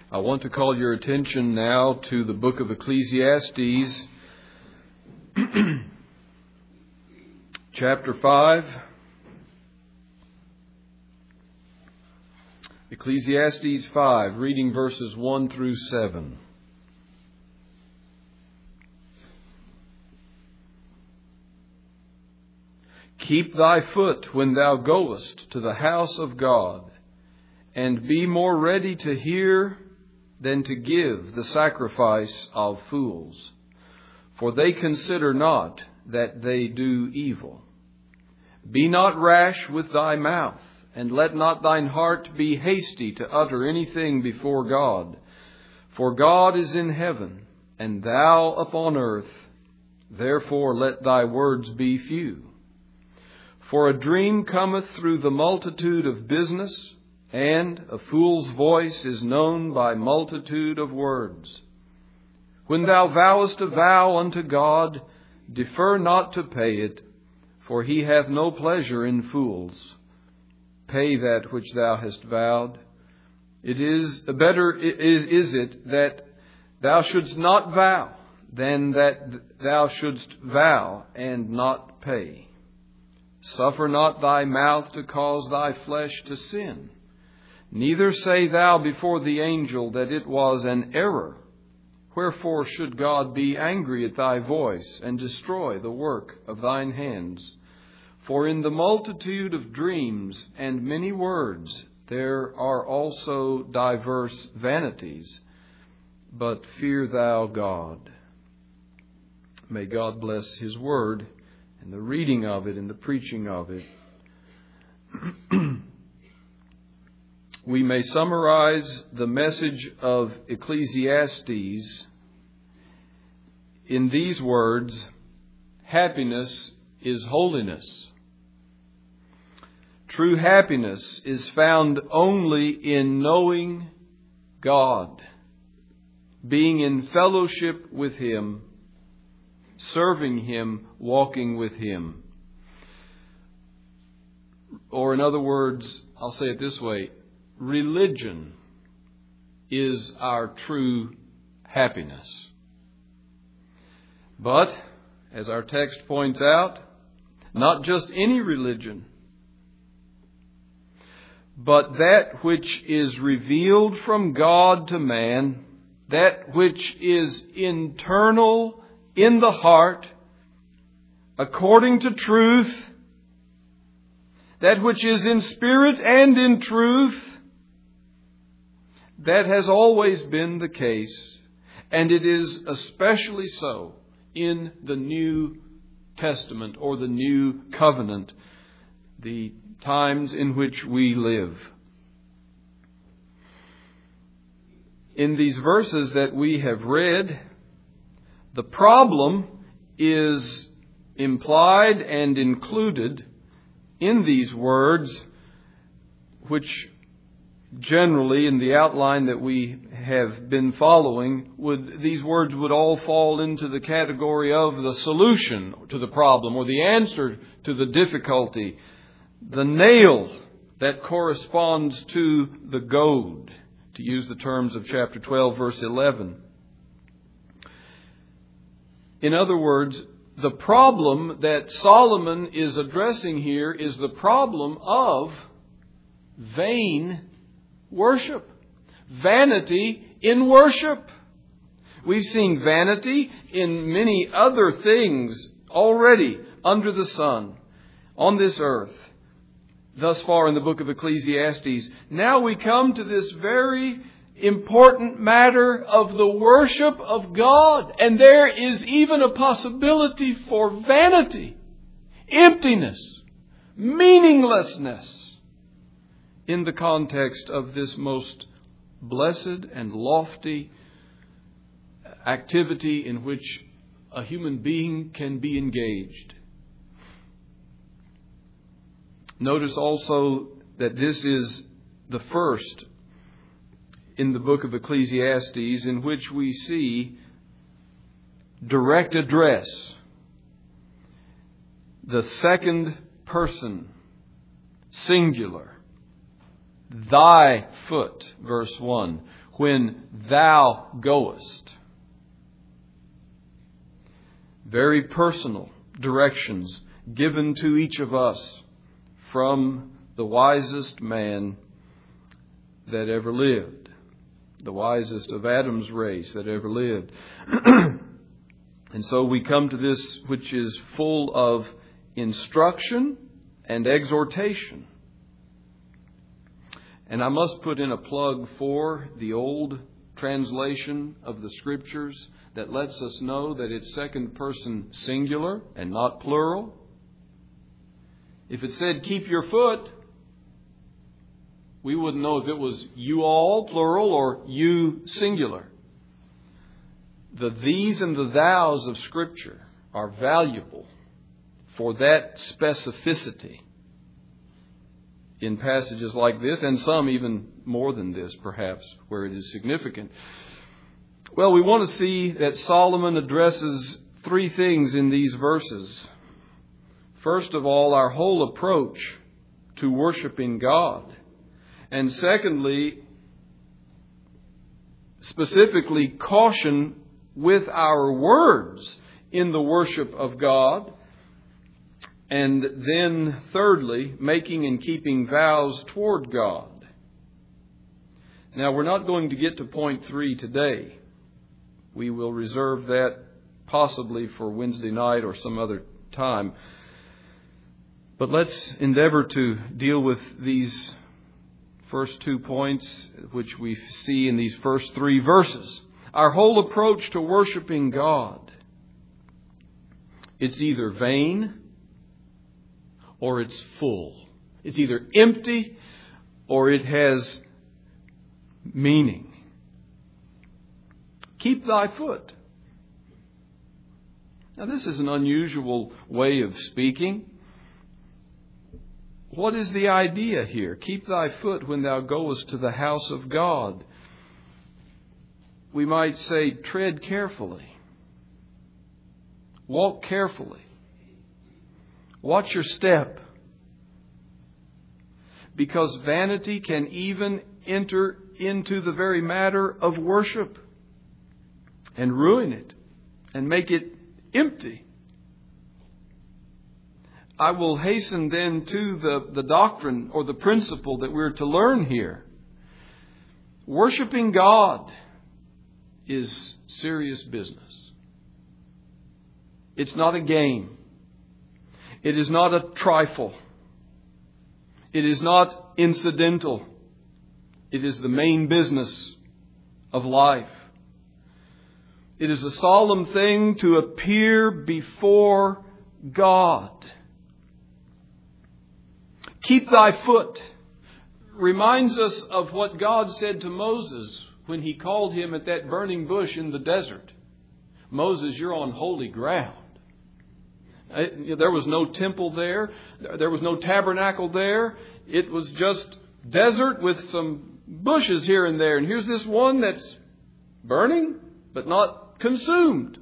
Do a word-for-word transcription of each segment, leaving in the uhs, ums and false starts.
I want to call your attention now to the book of Ecclesiastes, chapter five. Ecclesiastes five, reading verses one through seven. Keep thy foot when thou goest to the house of God, and be more ready to hear than to give the sacrifice of fools. For they consider not that they do evil. Be not rash with thy mouth, and let not thine heart be hasty to utter anything before God. For God is in heaven, and thou upon earth. Therefore let thy words be few. For a dream cometh through the multitude of business, and a fool's voice is known by multitude of words. When thou vowest a vow unto God, defer not to pay it, for he hath no pleasure in fools. Pay that which thou hast vowed. It is better is, is it that thou shouldst not vow, than that thou shouldst vow and not pay. Suffer not thy mouth to cause thy flesh to sin. Neither say thou before the angel that it was an error. Wherefore should God be angry at thy voice, and destroy the work of thine hands? For in the multitude of dreams and many words there are also diverse vanities. But fear thou God. May God bless His word, and the reading of it and the preaching of it. We may summarize the message of Ecclesiastes in these words: happiness is holiness. True happiness is found only in knowing God, being in fellowship with Him, serving Him, walking with Him. Or in other words, I'll say it this way: religion is our true happiness. But, as our text points out, not just any religion, but that which is revealed from God to man, that which is internal in the heart, according to truth, that which is in spirit and in truth. That has always been the case, and it is especially so in the New Testament or the New Covenant, the times in which we live. In these verses that we have read, the problem is implied and included in these words, which generally, in the outline that we have been following, would these words would all fall into the category of the solution to the problem, or the answer to the difficulty, the nail that corresponds to the goad, to use the terms of chapter twelve, verse eleven. In other words, the problem that Solomon is addressing here is the problem of vain worship. Vanity in worship. We've seen vanity in many other things already under the sun on this earth thus far in the book of Ecclesiastes. Now we come to this very important matter of the worship of God. And there is even a possibility for vanity, emptiness, meaninglessness in the context of this most blessed and lofty activity in which a human being can be engaged. Notice also that this is the first in the book of Ecclesiastes in which we see direct address. The second person, singular. Thy foot, verse one, when thou goest. Very personal directions given to each of us from the wisest man that ever lived, the wisest of Adam's race that ever lived. And so we come to this which is full of instruction and exhortation. And I must put in a plug for the old translation of the Scriptures that lets us know that it's second person singular and not plural. If it said, keep your foot, we wouldn't know if it was you all, plural, or you, singular. The these and the thous of Scripture are valuable for that specificity in passages like this, and some even more than this, perhaps, where it is significant. Well, we want to see that Solomon addresses three things in these verses. First of all, our whole approach to worshiping God. And secondly, specifically caution with our words in the worship of God. And then thirdly, making and keeping vows toward God. Now, we're not going to get to point three today. We will reserve that possibly for Wednesday night or some other time. But let's endeavor to deal with these first two points, which we see in these first three verses. Our whole approach to worshiping God. It's either vain or it's full. It's either empty or it has meaning. Keep thy foot. Now, this is an unusual way of speaking. What is the idea here? Keep thy foot when thou goest to the house of God. We might say, tread carefully. Walk carefully. Watch your step. Because vanity can even enter into the very matter of worship and ruin it and make it empty. I will hasten then to the, the doctrine or the principle that we're to learn here. Worshiping God is serious business. It's not a game. It is not a trifle. It is not incidental. It is the main business of life. It is a solemn thing to appear before God. Keep thy foot reminds us of what God said to Moses when he called him at that burning bush in the desert. Moses, you're on holy ground. There was no temple there. There was no tabernacle there. It was just desert with some bushes here and there. And here's this one that's burning, but not consumed.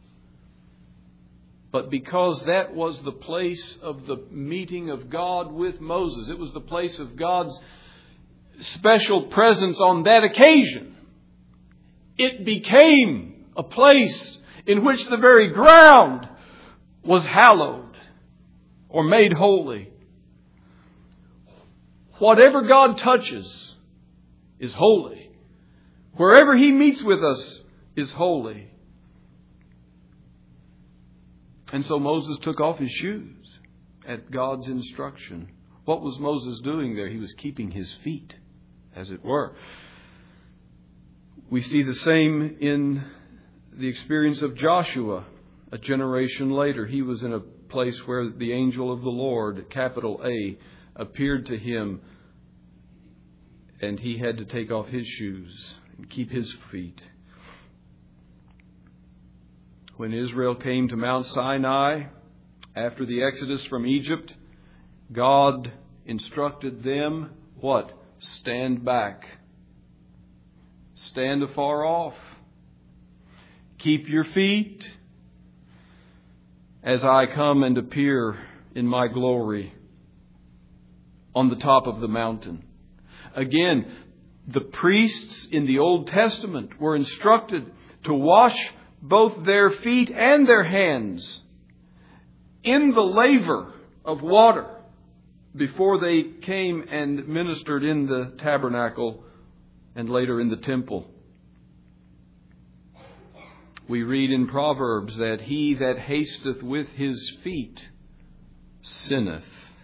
But because that was the place of the meeting of God with Moses, it was the place of God's special presence on that occasion, it became a place in which the very ground was hallowed or made holy. Whatever God touches is holy. Wherever He meets with us is holy. And so Moses took off his shoes at God's instruction. What was Moses doing there? He was keeping his feet, as it were. We see the same in the experience of Joshua. A generation later, he was in a place where the angel of the Lord, capital A, appeared to him, and he had to take off his shoes and keep his feet. When Israel came to Mount Sinai after the exodus from Egypt, God instructed them, what? Stand back. Stand afar off. Keep your feet as I come and appear in my glory on the top of the mountain. Again, The priests in the Old Testament were instructed to wash both their feet and their hands in the laver of water before they came and ministered in the tabernacle and later in the temple. We read in Proverbs that he that hasteth with his feet sinneth.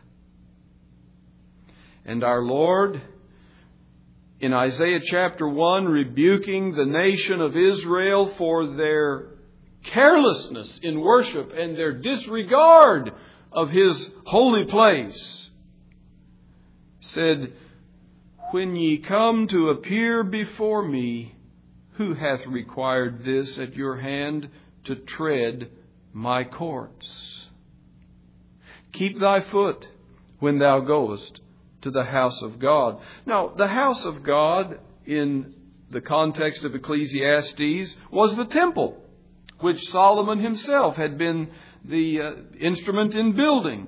And our Lord, in Isaiah chapter one, rebuking the nation of Israel for their carelessness in worship and their disregard of His holy place, said, When ye come to appear before me, who hath required this at your hand to tread my courts? Keep thy foot when thou goest to the house of God. Now, the house of God in the context of Ecclesiastes was the temple, which Solomon himself had been the uh, instrument in building.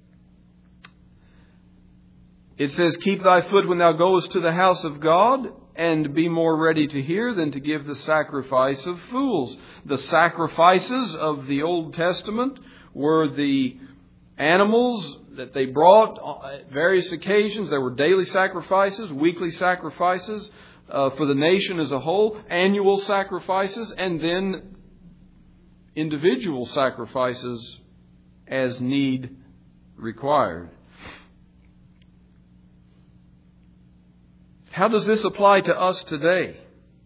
It says, Keep thy foot when thou goest to the house of God, and be more ready to hear than to give the sacrifice of fools. The sacrifices of the Old Testament were the animals that they brought at various occasions. There were daily sacrifices, weekly sacrifices uh, for the nation as a whole, annual sacrifices, and then individual sacrifices as need required. How does this apply to us today?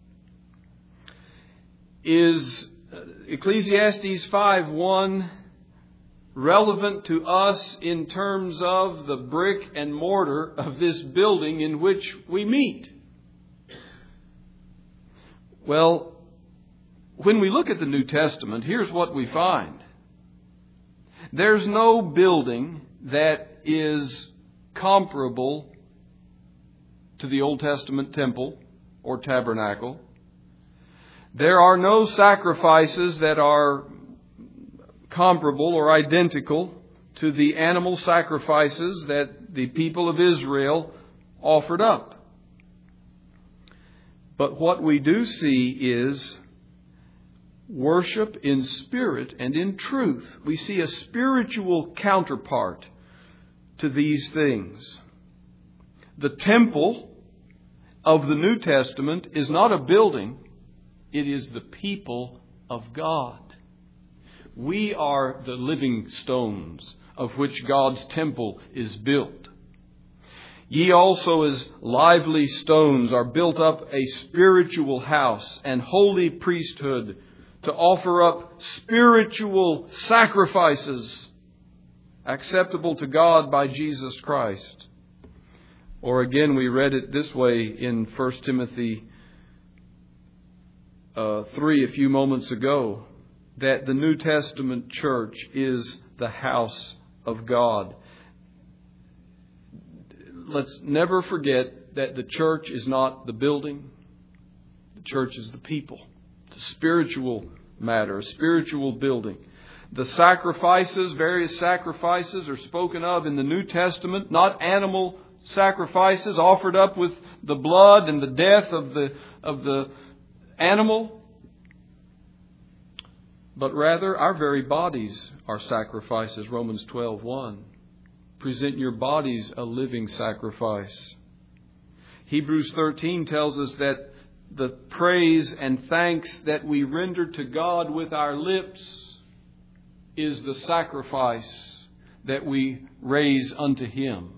Is Ecclesiastes five one relevant to us in terms of the brick and mortar of this building in which we meet? Well, when we look at the New Testament, here's what we find. There's no building that is comparable to the Old Testament temple or tabernacle. There are no sacrifices that are comparable or identical to the animal sacrifices that the people of Israel offered up. But what we do see is worship in spirit and in truth. We see a spiritual counterpart to these things. The temple of the New Testament is not a building. It is the people of God. We are the living stones of which God's temple is built. Ye also as lively stones are built up a spiritual house and holy priesthood to offer up spiritual sacrifices acceptable to God by Jesus Christ. Or again, we read it this way in First Timothy uh, three a few moments ago, that the New Testament church is the house of God. Let's never forget that the church is not the building. The church is the people. It's a spiritual matter, a spiritual building. The sacrifices, various sacrifices are spoken of in the New Testament, not animal sacrifices offered up with the blood and the death of the of the animal, but rather our very bodies are sacrifices. Romans twelve one. Present your bodies a living sacrifice. Hebrews thirteen tells us that the praise and thanks that we render to God with our lips is the sacrifice that we raise unto Him.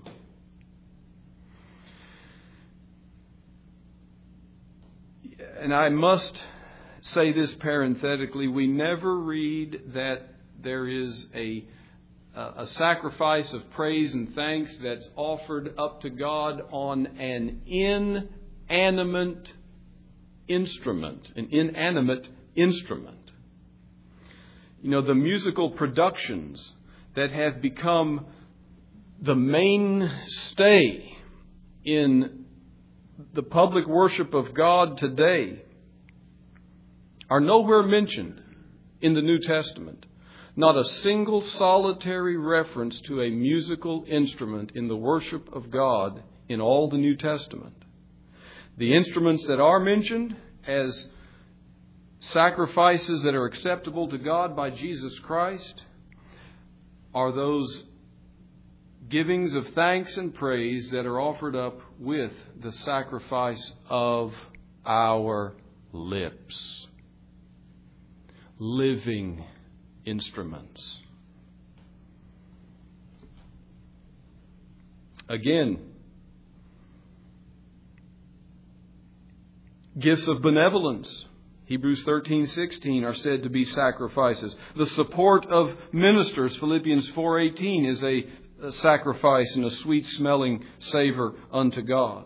And I must say this parenthetically, we never read that there is a, a sacrifice of praise and thanks that's offered up to God on an inanimate instrument, an inanimate instrument. You know, the musical productions that have become the mainstay in the public worship of God today are nowhere mentioned in the New Testament. Not a single solitary reference to a musical instrument in the worship of God in all the New Testament. The instruments that are mentioned as sacrifices that are acceptable to God by Jesus Christ are those givings of thanks and praise that are offered up with the sacrifice of our lips. Living instruments. Again, gifts of benevolence, Hebrews thirteen sixteen, are said to be sacrifices. The support of ministers, Philippians four eighteen, is a, a sacrifice and a sweet-smelling savor unto God.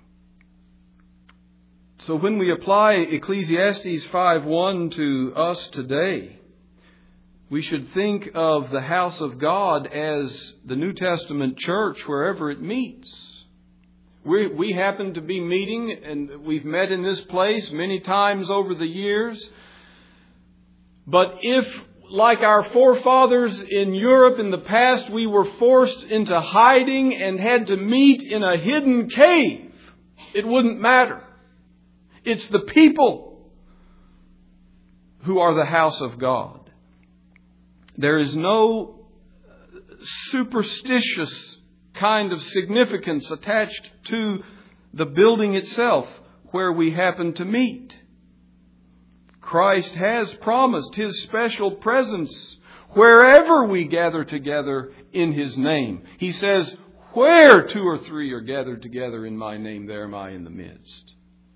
So when we apply Ecclesiastes five one to us today, we should think of the house of God as the New Testament church wherever it meets. We, we happen to be meeting, and we've met in this place many times over the years. But if, like our forefathers in Europe in the past, we were forced into hiding and had to meet in a hidden cave, it wouldn't matter. It's the people who are the house of God. There is no superstitious kind of significance attached to the building itself where we happen to meet. Christ has promised His special presence wherever we gather together in His name. He says, where two or three are gathered together in my name, there am I in the midst.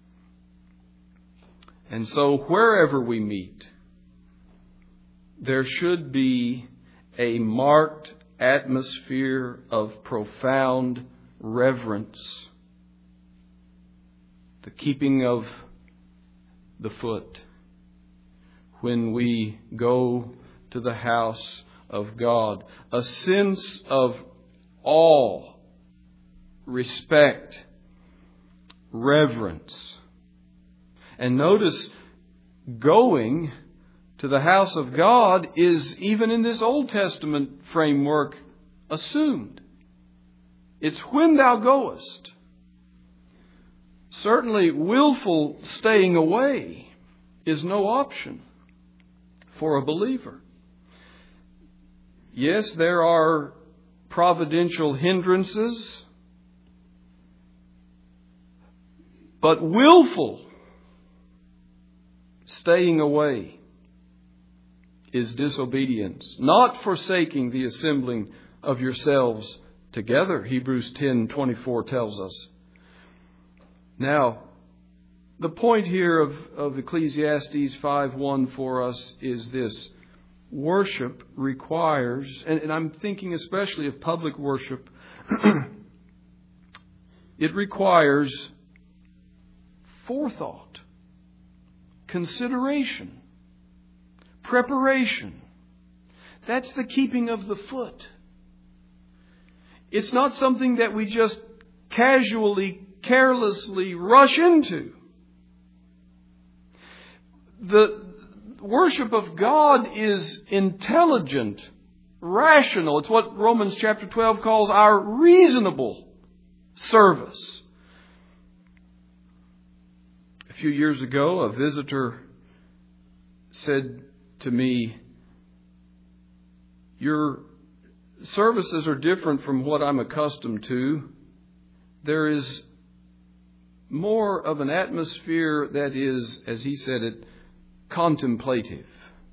And so wherever we meet, there should be a marked atmosphere of profound reverence. The keeping of the foot when we go to the house of God. A sense of awe, respect, reverence. And notice, going to the house of God is, even in this Old Testament framework, assumed. It's when thou goest. Certainly, willful staying away is no option for a believer. Yes, there are providential hindrances, but willful staying away is disobedience, not forsaking the assembling of yourselves together, Hebrews ten twenty-four tells us. Now, the point here of, of Ecclesiastes five one for us is this. Worship requires, and, and I'm thinking especially of public worship, it requires forethought, consideration, preparation. That's the keeping of the foot. It's not something that we just casually, carelessly rush into. The worship of God is intelligent, rational. It's what Romans chapter twelve calls our reasonable service. A few years ago, a visitor said to me, your services are different from what I'm accustomed to. There is more of an atmosphere that is, as he said it, contemplative.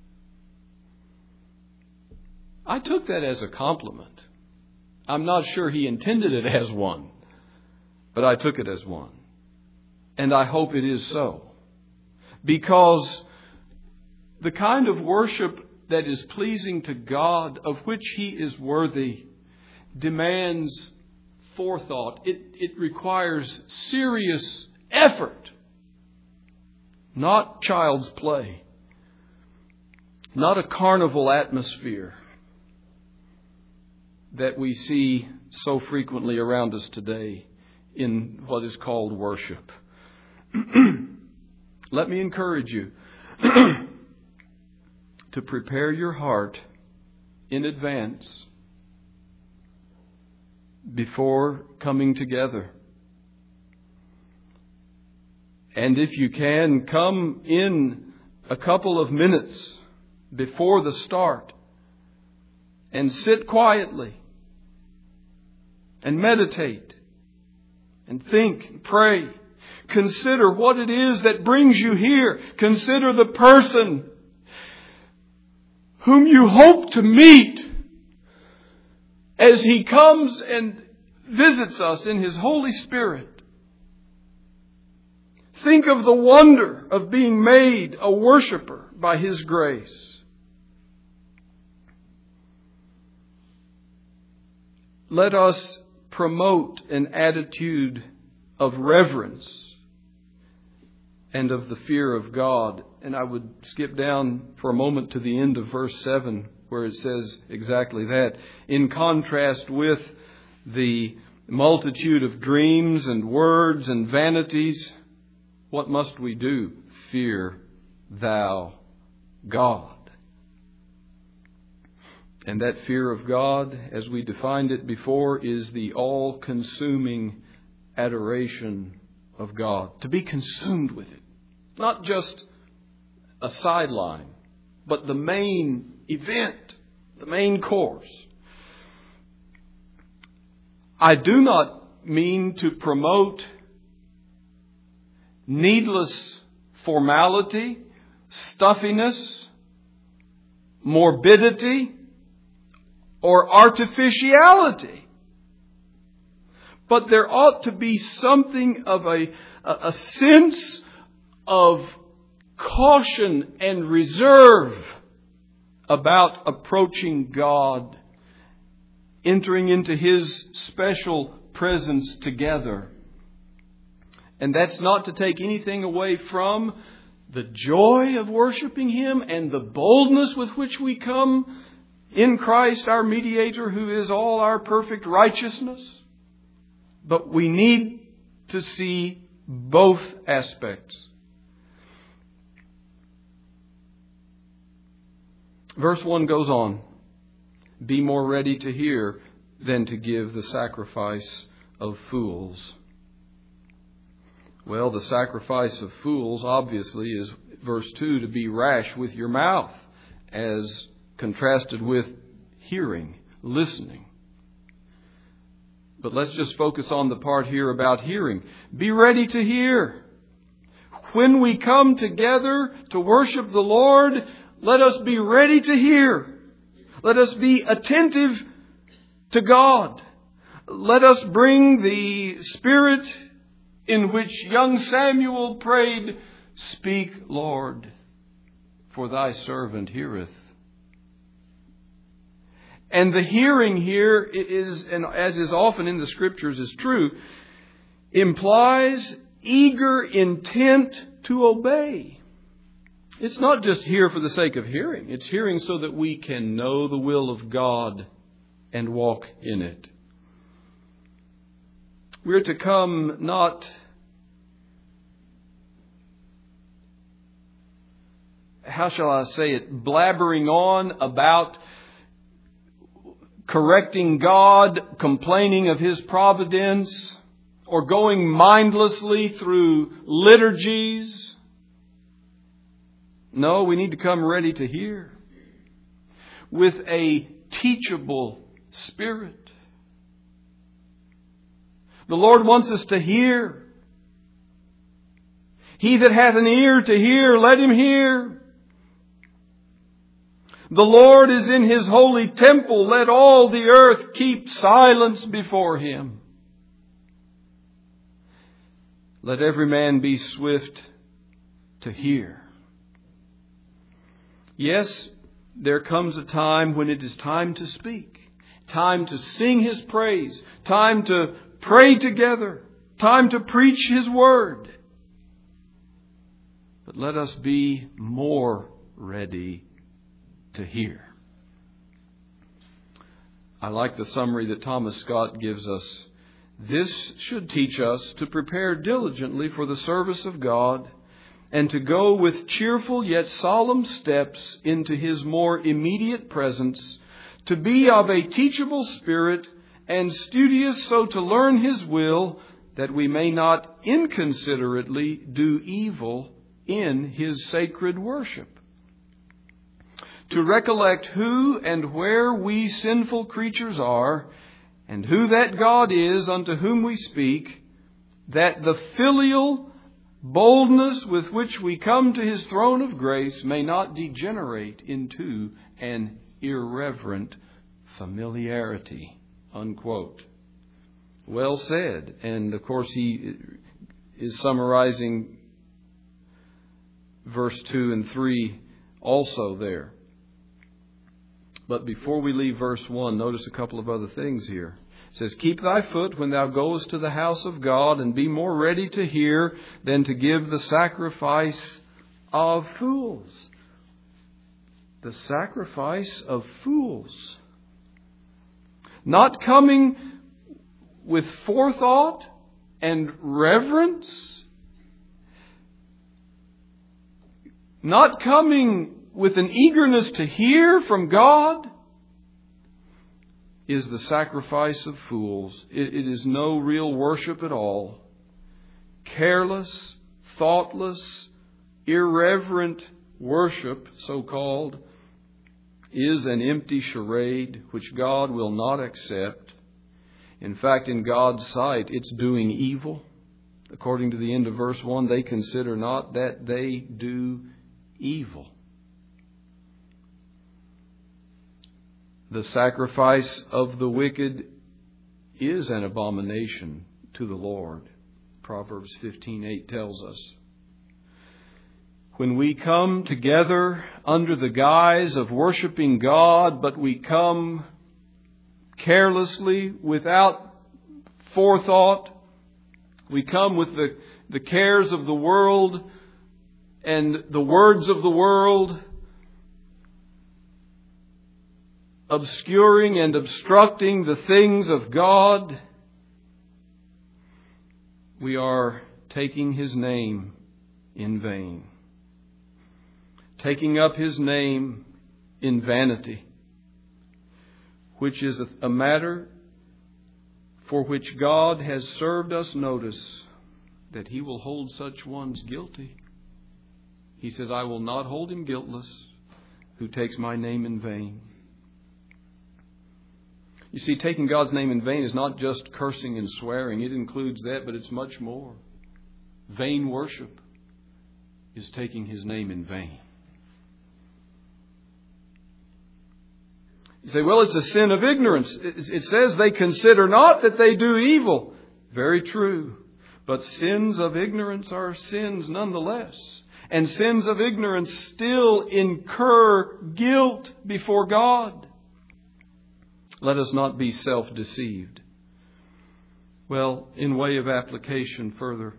I took that as a compliment. I'm not sure he intended it as one, but I took it as one. And I hope it is so. Because the kind of worship that is pleasing to God, of which He is worthy, demands forethought. It, it requires serious effort. Not child's play. Not a carnival atmosphere that we see so frequently around us today in what is called worship. Let me encourage you to prepare your heart in advance before coming together. And if you can, come in a couple of minutes before the start and sit quietly and meditate and think and pray. Consider what it is that brings you here. Consider the person whom you hope to meet as He comes and visits us in His Holy Spirit. Think of the wonder of being made a worshiper by His grace. Let us promote an attitude of reverence and of the fear of God. And I would skip down for a moment to the end of verse seven, where it says exactly that. In contrast with the multitude of dreams and words and vanities, what must we do? Fear Thou God. And that fear of God, as we defined it before, is the all-consuming adoration of God. To be consumed with it. Not just a sideline, but the main event, the main course. I do not mean to promote needless formality, stuffiness, morbidity, or artificiality. But there ought to be something of a, a, a sense of caution and reserve about approaching God, entering into His special presence together. And that's not to take anything away from the joy of worshiping Him and the boldness with which we come in Christ, our mediator, who is all our perfect righteousness. But we need to see both aspects. Verse one goes on. Be more ready to hear than to give the sacrifice of fools. Well, the sacrifice of fools obviously is, verse two, to be rash with your mouth, as contrasted with hearing, listening. But let's just focus on the part here about hearing. Be ready to hear. When we come together to worship the Lord, let us be ready to hear. Let us be attentive to God. Let us bring the spirit in which young Samuel prayed, "Speak, Lord, for thy servant heareth." And the hearing here is, and as is often in the Scriptures is true, implies eager intent to obey. It's not just hear for the sake of hearing. It's hearing so that we can know the will of God and walk in it. We're to come not how shall I say it, blabbering on about correcting God, complaining of His providence, or going mindlessly through liturgies. No, we need to come ready to hear with a teachable spirit. The Lord wants us to hear. He that hath an ear to hear, let him hear. The Lord is in His holy temple. Let all the earth keep silence before Him. Let every man be swift to hear. Yes, there comes a time when it is time to speak, time to sing His praise, time to pray together, time to preach His word. But let us be more ready to hear. I like the summary that Thomas Scott gives us. This should teach us to prepare diligently for the service of God and to go with cheerful yet solemn steps into His more immediate presence, to be of a teachable spirit and studious so to learn His will, that we may not inconsiderately do evil in His sacred worship. To recollect who and where we sinful creatures are, and who that God is unto whom we speak, that the filial boldness with which we come to His throne of grace may not degenerate into an irreverent familiarity. Unquote. Well said. And of course he is summarizing verse two and three also there. But before we leave verse one, notice a couple of other things here. It says, keep thy foot when thou goest to the house of God, and be more ready to hear than to give the sacrifice of fools. The sacrifice of fools. Not coming with forethought and reverence. Not coming with an eagerness to hear from God is the sacrifice of fools. It, it is no real worship at all. Careless, thoughtless, irreverent worship, so-called, is an empty charade which God will not accept. In fact, in God's sight, it's doing evil. According to the end of verse one, they consider not that they do evil. The sacrifice of the wicked is an abomination to the Lord. Proverbs fifteen eight tells us. When we come together under the guise of worshiping God, but we come carelessly, without forethought, we come with the, the cares of the world and the words of the world, obscuring and obstructing the things of God, we are taking His name in vain. Taking up His name in vanity, which is a matter for which God has served us notice that He will hold such ones guilty. He says, I will not hold him guiltless who takes my name in vain. You see, taking God's name in vain is not just cursing and swearing. It includes that, but it's much more. Vain worship is taking His name in vain. You say, well, it's a sin of ignorance. It says they consider not that they do evil. Very true. But sins of ignorance are sins nonetheless. And sins of ignorance still incur guilt before God. Let us not be self-deceived. Well, in way of application further,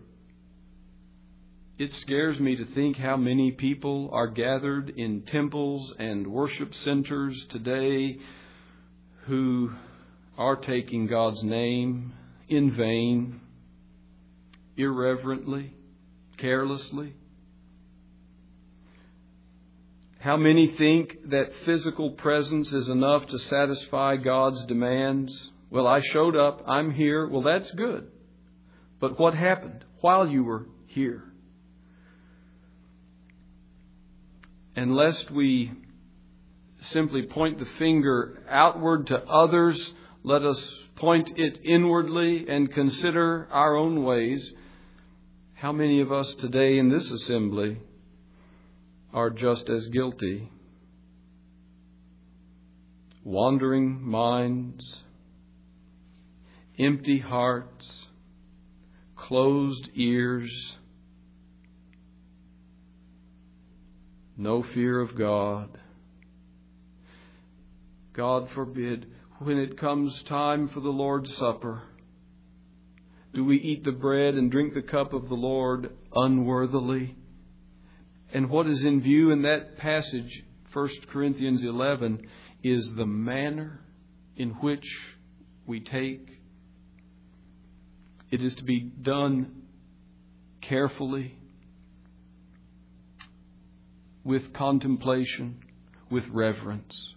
it scares me to think how many people are gathered in temples and worship centers today who are taking God's name in vain, irreverently, carelessly. How many think that physical presence is enough to satisfy God's demands? Well, I showed up. I'm here. Well, that's good. But what happened while you were here? And lest we simply point the finger outward to others, let us point it inwardly and consider our own ways. How many of us today in this assembly are just as guilty? Wandering minds, empty hearts, closed ears, no fear of God. God forbid, when it comes time for the Lord's Supper, do we eat the bread and drink the cup of the Lord unworthily? And what is in view in that passage, First Corinthians eleven, is the manner in which we take. It is to be done carefully, with contemplation, with reverence.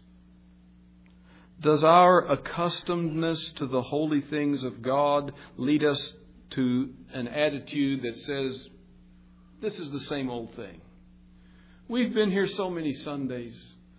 Does our accustomedness to the holy things of God lead us to an attitude that says, this is the same old thing. We've been here so many Sundays.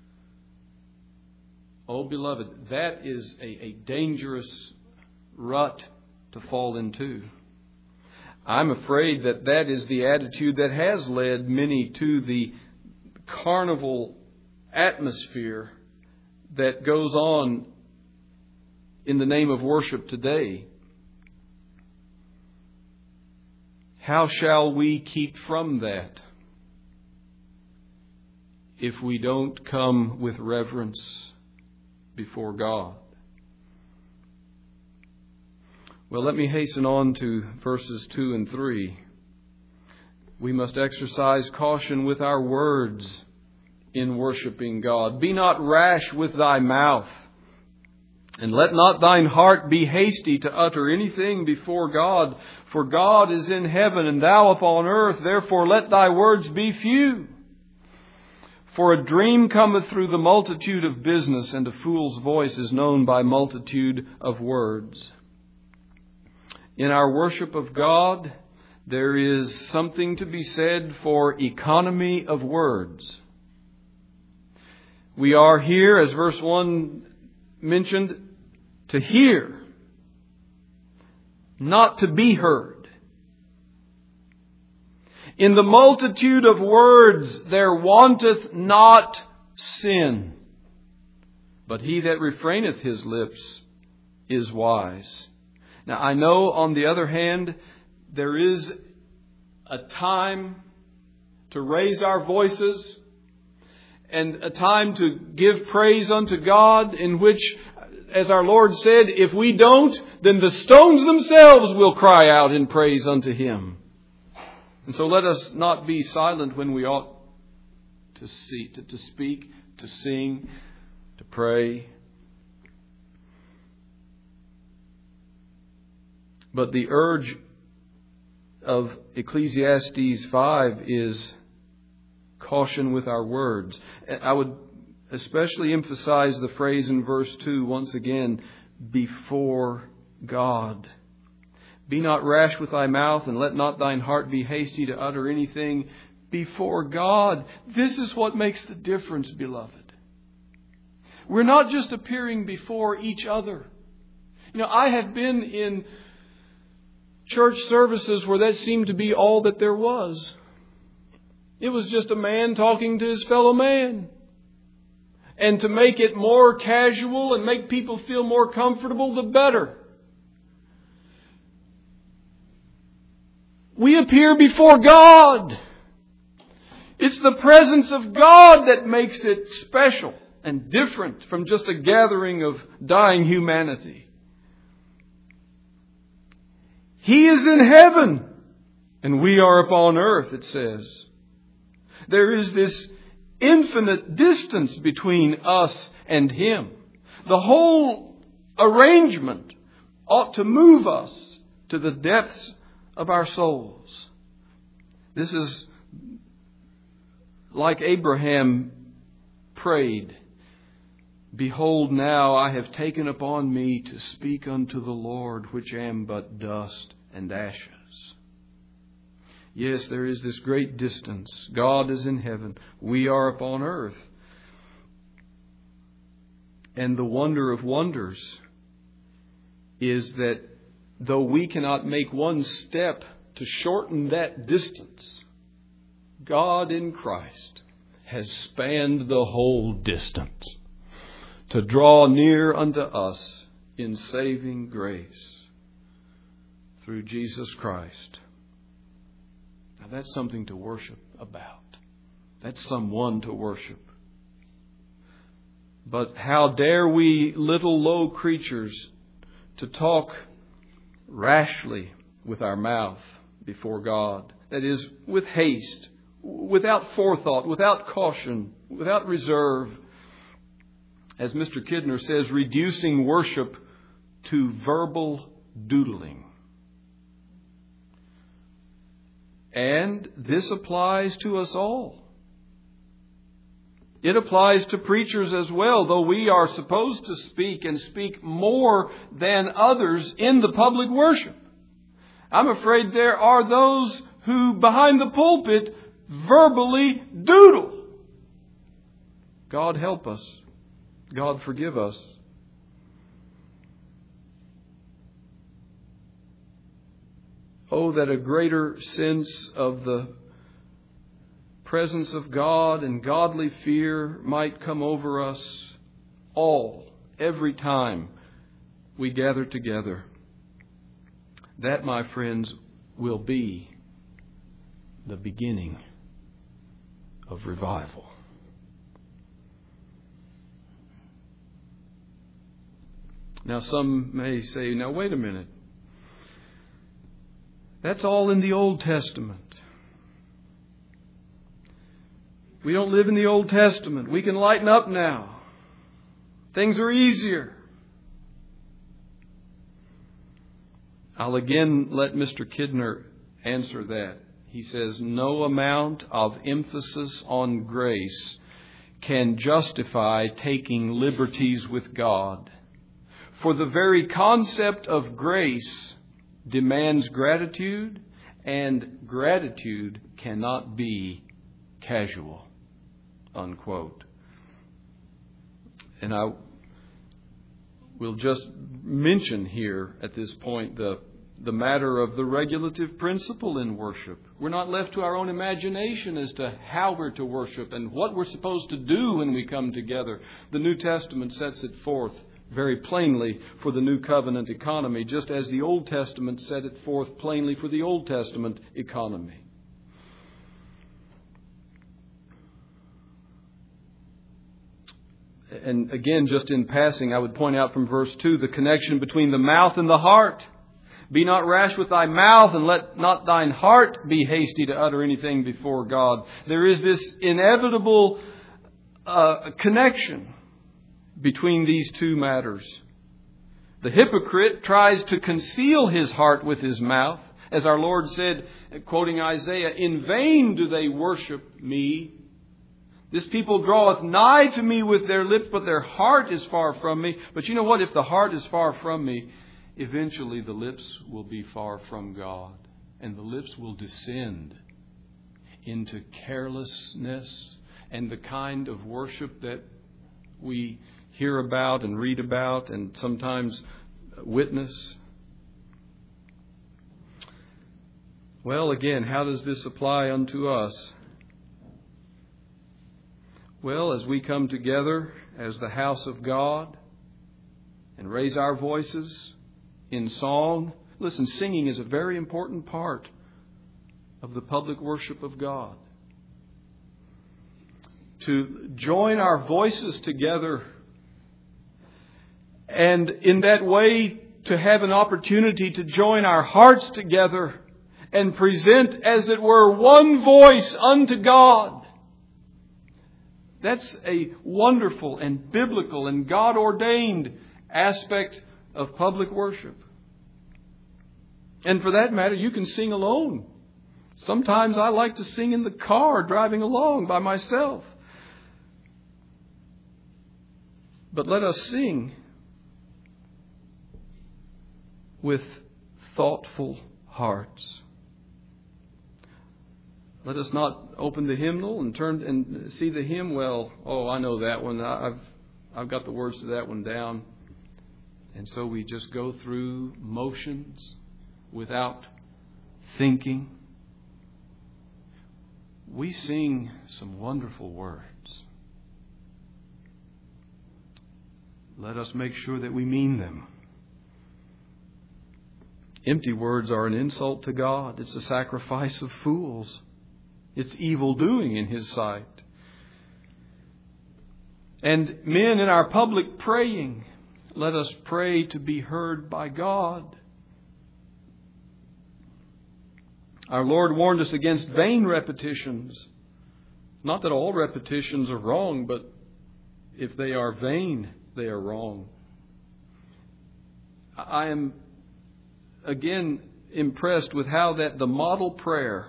Oh, beloved, that is a, a dangerous rut to fall into. I'm afraid that that is the attitude that has led many to the carnival atmosphere that goes on in the name of worship today. How shall we keep from that if we don't come with reverence before God? Well, let me hasten on to verses two and three. We must exercise caution with our words in worshiping God. Be not rash with thy mouth, and let not thine heart be hasty to utter anything before God. For God is in heaven, and thou upon earth. Therefore let thy words be few. For a dream cometh through the multitude of business, and a fool's voice is known by multitude of words. In our worship of God, there is something to be said for economy of words. We are here, as verse one mentioned, to hear, not to be heard. In the multitude of words there wanteth not sin, but he that refraineth his lips is wise. Now, I know, on the other hand, there is a time to raise our voices and a time to give praise unto God, in which, as our Lord said, if we don't, then the stones themselves will cry out in praise unto Him. And so let us not be silent when we ought to see, to, to speak, to sing, to pray. But the urge of Ecclesiastes five is caution with our words. I would especially emphasize the phrase in verse two once again, before God. Be not rash with thy mouth, and let not thine heart be hasty to utter anything before God. This is what makes the difference, beloved. We're not just appearing before each other. You know, I have been in church services where that seemed to be all that there was. It was just a man talking to his fellow man. And to make it more casual and make people feel more comfortable, the better. We appear before God. It's the presence of God that makes it special and different from just a gathering of dying humanity. He is in heaven, and we are upon earth, it says. There is this infinite distance between us and Him. The whole arrangement ought to move us to the depths of our souls. This is like Abraham prayed, behold, now I have taken upon me to speak unto the Lord, which am but dust and ashes. Yes, there is this great distance. God is in heaven. We are upon earth. And the wonder of wonders is that though we cannot make one step to shorten that distance, God in Christ has spanned the whole distance to draw near unto us in saving grace through Jesus Christ. Now that's something to worship about. That's someone to worship. But how dare we little low creatures to talk rashly with our mouth before God. That is, with haste, without forethought, without caution, without reserve. As Mister Kidner says, reducing worship to verbal doodling. And this applies to us all. It applies to preachers as well, though we are supposed to speak and speak more than others in the public worship. I'm afraid there are those who, behind the pulpit, verbally doodle. God help us. God forgive us. Oh, that a greater sense of the presence of God and godly fear might come over us all, every time we gather together. That, my friends, will be the beginning of revival. Now, some may say, now wait a minute. That's all in the Old Testament. We don't live in the Old Testament. We can lighten up now. Things are easier. I'll again let Mister Kidner answer that. He says, no amount of emphasis on grace can justify taking liberties with God. For the very concept of grace demands gratitude, and gratitude cannot be casual. Unquote. And I will just mention here at this point the the matter of the regulative principle in worship. We're not left to our own imagination as to how we're to worship and what we're supposed to do when we come together. The New Testament sets it forth very plainly for the New Covenant economy, just as the Old Testament set it forth plainly for the Old Testament economy. And again, just in passing, I would point out from verse two the connection between the mouth and the heart. Be not rash with thy mouth, and let not thine heart be hasty to utter anything before God. There is this inevitable uh, connection between these two matters. The hypocrite tries to conceal his heart with his mouth. As our Lord said, quoting Isaiah, in vain do they worship me. This people draweth nigh to me with their lips, but their heart is far from me. But you know what? If the heart is far from me, eventually the lips will be far from God. And the lips will descend into carelessness and the kind of worship that we hear about and read about and sometimes witness. Well, again, how does this apply unto us? Well, as we come together as the house of God and raise our voices in song. Listen, singing is a very important part of the public worship of God. To join our voices together and in that way to have an opportunity to join our hearts together and present, as it were, one voice unto God. That's a wonderful and biblical and God-ordained aspect of public worship. And for that matter, you can sing alone. Sometimes I like to sing in the car driving along by myself. But let us sing with thoughtful hearts. Let us not open the hymnal and turn and see the hymn. Well, oh, I know that one. I've I've got the words to that one down. And so we just go through motions without thinking. We sing some wonderful words. Let us make sure that we mean them. Empty words are an insult to God. It's a sacrifice of fools. It's evil doing in His sight. And men, in our public praying, let us pray to be heard by God. Our Lord warned us against vain repetitions. Not that all repetitions are wrong, but if they are vain, they are wrong. I am again impressed with how that the model prayer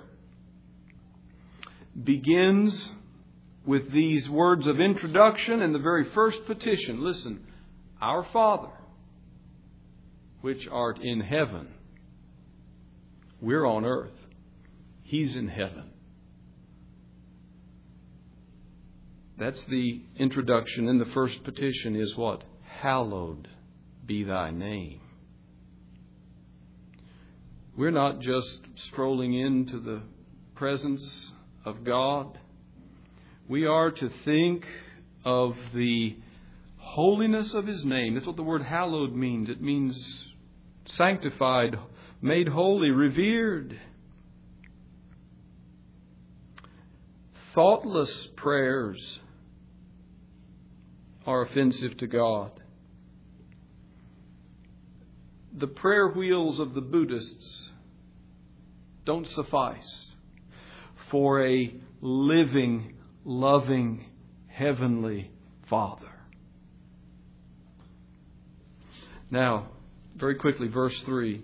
begins with these words of introduction and the very first petition. Listen, our Father, which art in heaven, We're on earth. He's in heaven. That's the introduction. And the first petition is what? Hallowed be thy name. We're not just strolling into the presence of God. We are to think of the holiness of His name. That's what the word hallowed means. It means sanctified, made holy, revered. Thoughtless prayers are offensive to God. The prayer wheels of the Buddhists don't suffice for a living, loving, heavenly Father. Now, very quickly, verse three.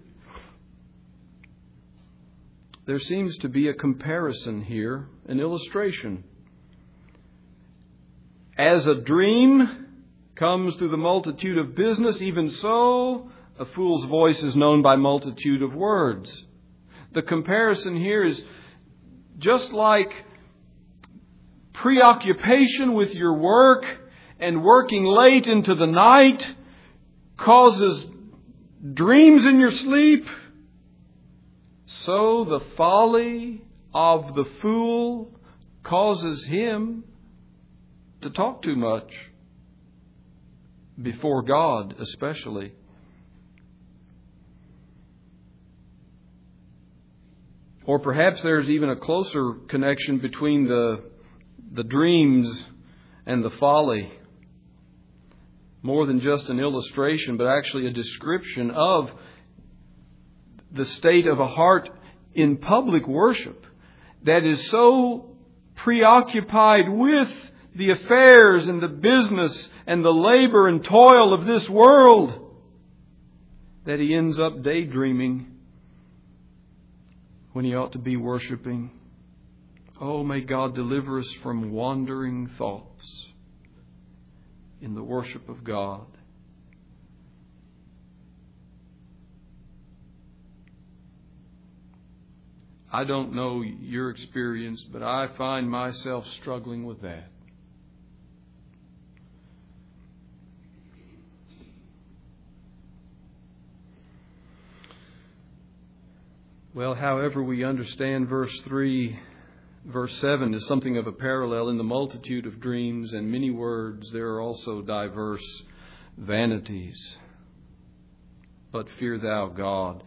There seems to be a comparison here, an illustration. As a dream comes through the multitude of business, even so a fool's voice is known by multitude of words. The comparison here is just like preoccupation with your work and working late into the night causes dreams in your sleep. So the folly of the fool causes him to talk too much, before God especially. Or perhaps there's even a closer connection between the, the dreams and the folly. More than just an illustration, but actually a description of the state of a heart in public worship that is so preoccupied with the affairs and the business and the labor and toil of this world that he ends up daydreaming when he ought to be worshiping. Oh, may God deliver us from wandering thoughts in the worship of God. I don't know your experience, but I find myself struggling with that. Well, however we understand verse three, verse seven is something of a parallel. In the multitude of dreams and many words, there are also diverse vanities. But fear thou God.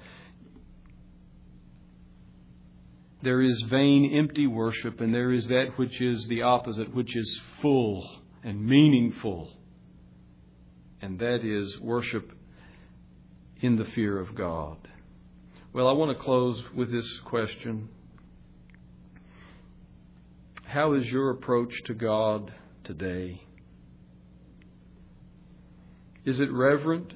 There is vain, empty worship, and there is that which is the opposite, which is full and meaningful. And that is worship in the fear of God. Well, I want to close with this question. How is your approach to God today? Is it reverent?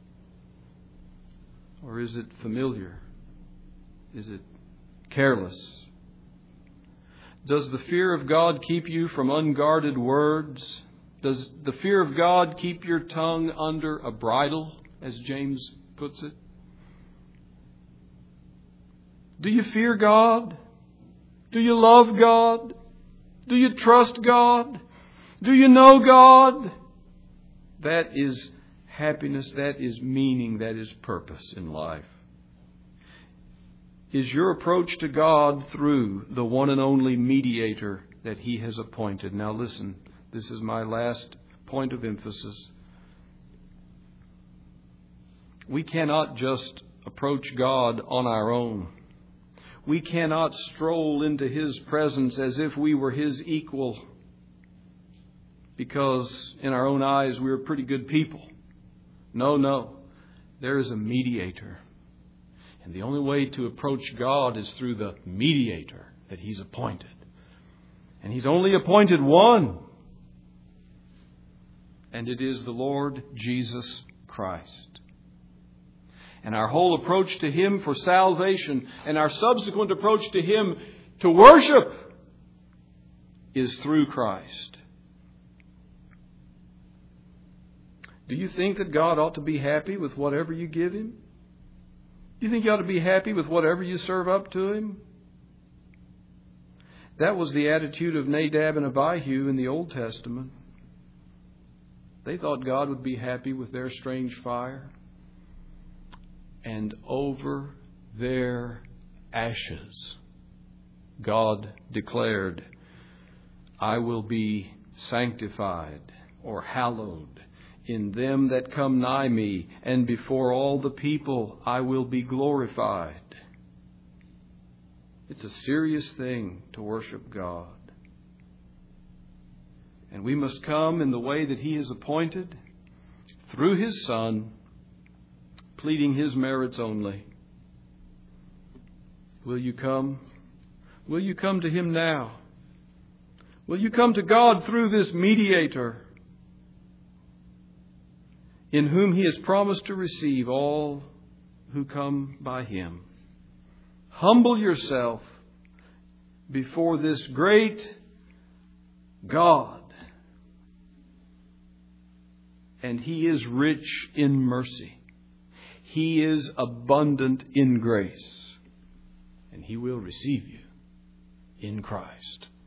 Or is it familiar? Is it careless? Does the fear of God keep you from unguarded words? Does the fear of God keep your tongue under a bridle, as James puts it? Do you fear God? Do you love God? Do you trust God? Do you know God? That is happiness, that is meaning, that is purpose in life. Is your approach to God through the one and only mediator that He has appointed? Now listen, this is my last point of emphasis. We cannot just approach God on our own. We cannot stroll into His presence as if we were His equal, because in our own eyes we are pretty good people. No, no. There is a mediator. And the only way to approach God is through the mediator that He's appointed. And He's only appointed one. And it is the Lord Jesus Christ. And our whole approach to Him for salvation and our subsequent approach to Him to worship is through Christ. Do you think that God ought to be happy with whatever you give Him? You think you ought to be happy with whatever you serve up to Him? That was the attitude of Nadab and Abihu in the Old Testament. They thought God would be happy with their strange fire. And over their ashes, God declared, I will be sanctified or hallowed in them that come nigh me, and before all the people I will be glorified. It's a serious thing to worship God. And we must come in the way that He has appointed, through His Son, pleading His merits only. Will you come? Will you come to Him now? Will you come to God through this mediator, in whom He has promised to receive all who come by Him? Humble yourself before this great God, and He is rich in mercy. He is abundant in grace, and He will receive you in Christ.